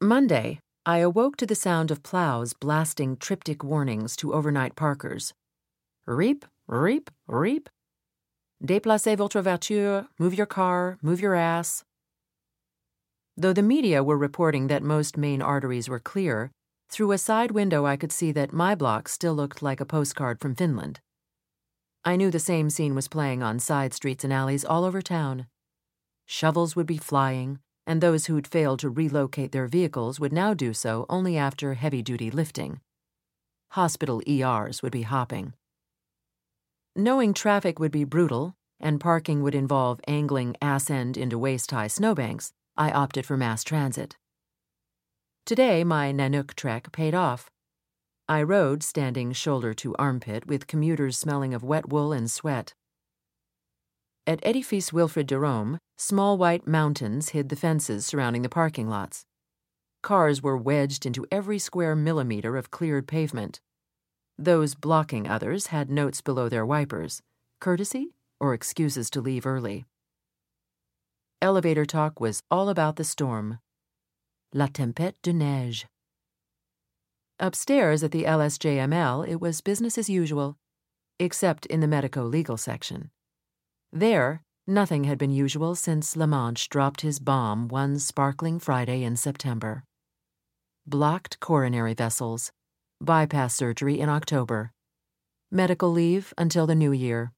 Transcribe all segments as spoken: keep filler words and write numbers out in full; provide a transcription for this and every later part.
Monday, I awoke to the sound of plows blasting triptych warnings to overnight parkers. Reap, reap, reap. Déplacez votre voiture, move your car, move your ass. Though the media were reporting that most main arteries were clear, through a side window I could see that my block still looked like a postcard from Finland. I knew the same scene was playing on side streets and alleys all over town. Shovels would be flying, and those who'd failed to relocate their vehicles would now do so only after heavy-duty lifting. Hospital E Rs would be hopping. Knowing traffic would be brutal, and parking would involve angling ass-end into waist-high snowbanks, I opted for mass transit. Today, my Nanook trek paid off. I rode standing shoulder to armpit with commuters smelling of wet wool and sweat. At Edifice Wilfrid de Rome, small white mountains hid the fences surrounding the parking lots. Cars were wedged into every square millimeter of cleared pavement. Those blocking others had notes below their wipers, courtesy or excuses to leave early. Elevator talk was all about the storm. La tempête de neige. Upstairs at the L S J M L, it was business as usual, except in the medico-legal section. There, nothing had been usual since La Manche dropped his bomb one sparkling Friday in September. Blocked coronary vessels, bypass surgery in October, medical leave until the new year.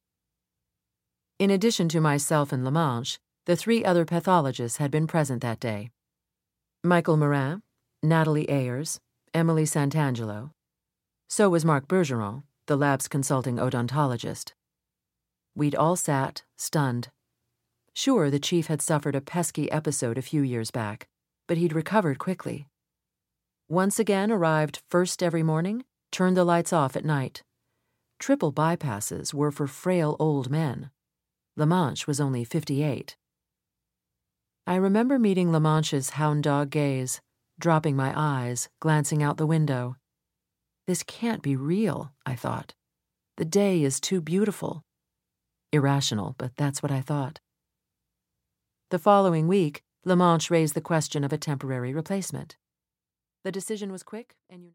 In addition to myself and La Manche, the three other pathologists had been present that day. Michael Morin, Natalie Ayers, Emily Santangelo. So was Marc Bergeron, the lab's consulting odontologist. We'd all sat, stunned. Sure, the chief had suffered a pesky episode a few years back, but he'd recovered quickly. Once again arrived first every morning, turned the lights off at night. Triple bypasses were for frail old men. La Manche was only fifty-eight. I remember meeting La Manche's hound dog gaze, dropping my eyes, glancing out the window. This can't be real, I thought. The day is too beautiful. Irrational, but that's what I thought. The following week, La Manche raised the question of a temporary replacement. The decision was quick and